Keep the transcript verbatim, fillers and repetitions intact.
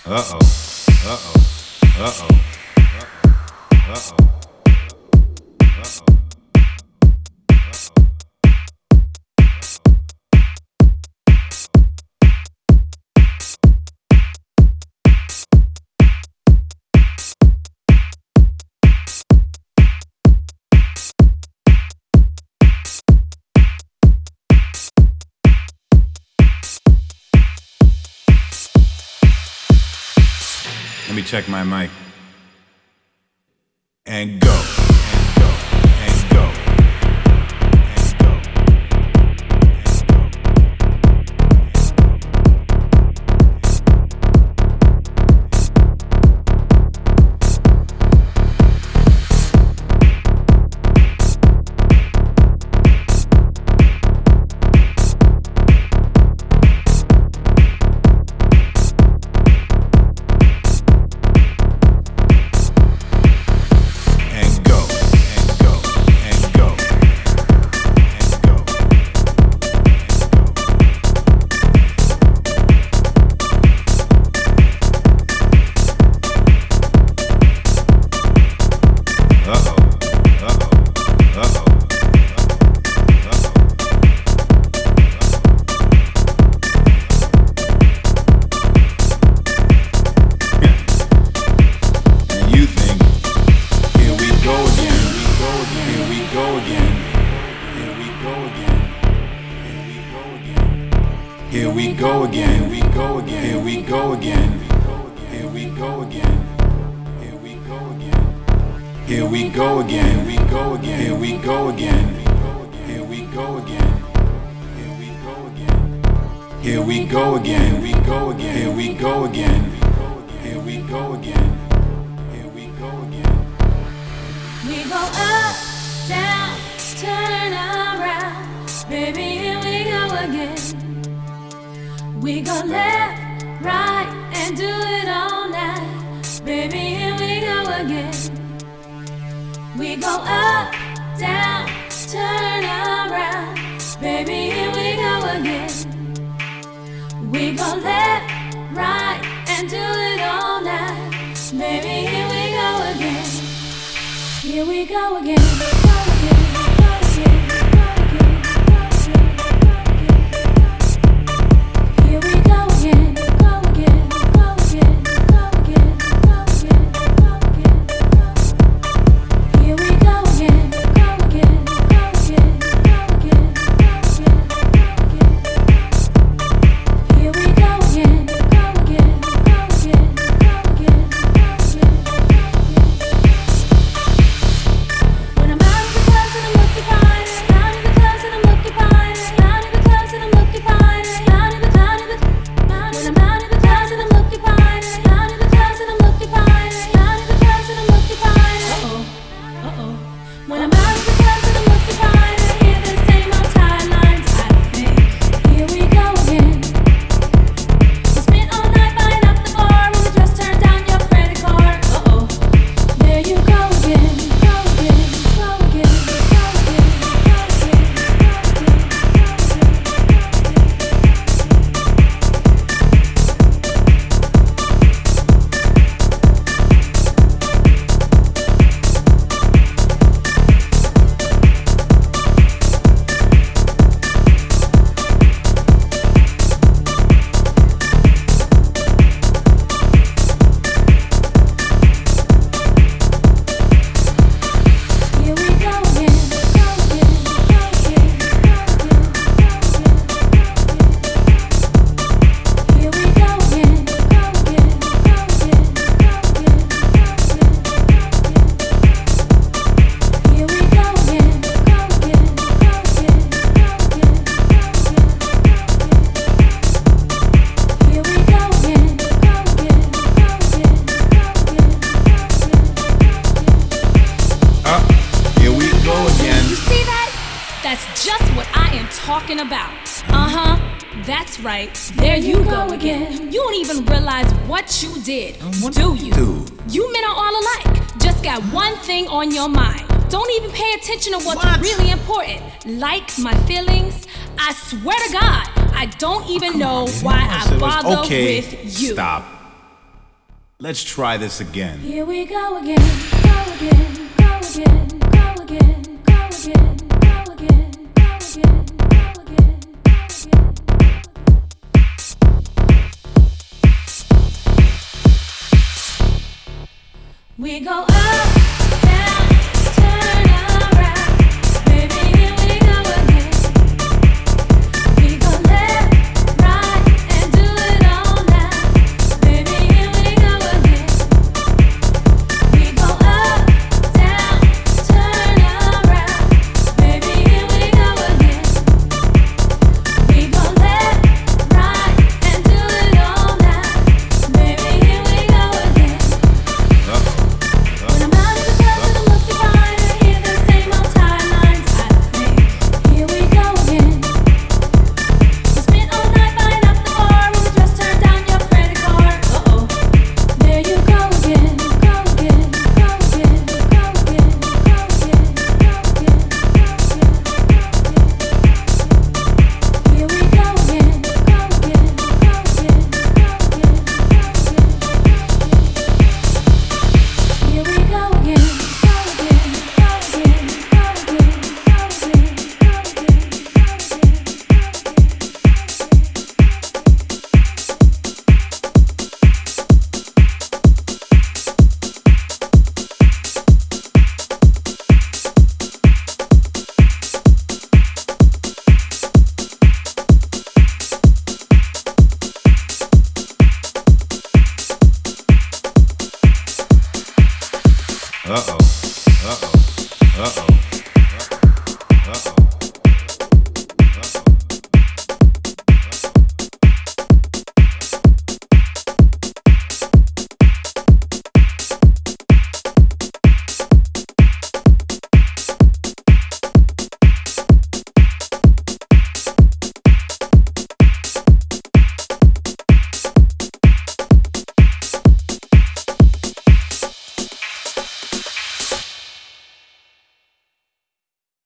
Uh-oh. Uh-oh. Uh-oh. Uh-oh. Uh-oh. Uh-oh. Let me check my mic. And go. And go. And go. And go. Here we go again, we go again, here we go again, here we go again, here we go again, here we go again, we go again, here we go again, here we go again, here we go again, here we go again, we go again, here we go again, here we go again, here we go again. We go up, down, turn around, baby, here we go again. We go left, right, and do it all night. Baby, here we go again. We go up, down, turn around. Baby, here we go again. We go left, right, and do it all night. Baby, here we go again. Here we go again. Go again, go again, go again, go again, go again. Here we go again, go again, go again, go again, go again, go again, go again. Here we go again, go again, go again, go again, go again, go again. Here we go again, go again, go again, go again, go again. When I'm out of the clubs and I'm looking fine, out of the clubs and I'm looking fine, out of the clubs and I'm looking fine, out of the out of the when I'm out of the clubs and I'm looking fine, out of the clubs and I'm looking fine, out of the clubs and I'm looking fine. Uh oh, uh oh. When I'm out of the clubs and I'm looking fine, I hear the same old tired lines. I think here we go again. We spent all night buying up the bar, and we just turned down your credit card. Uh oh, there you go again, go again, go again, go again, go again, go again, go again. Here we go again, go again, go again, go again, go again. Here we go again, go again, go again, go again, go again. Here we go again, go again, go again, go again, go again. Here we go again, go again, go again, go again. Up. Here we go again. You see that? That's just what I am talking about. Uh-huh. That's right. There you go again. You don't even realize what you did, do you? do? You men are all alike. Just got one thing on your mind. Don't even pay attention to what's What? really important. Like my feelings. I swear to God, I don't even know man. why You know I I said it was bother okay. with you. Stop. Let's try this again. Here we go again, go again, go again, go again, go again, go again, go again, go again, go again. We go up, down.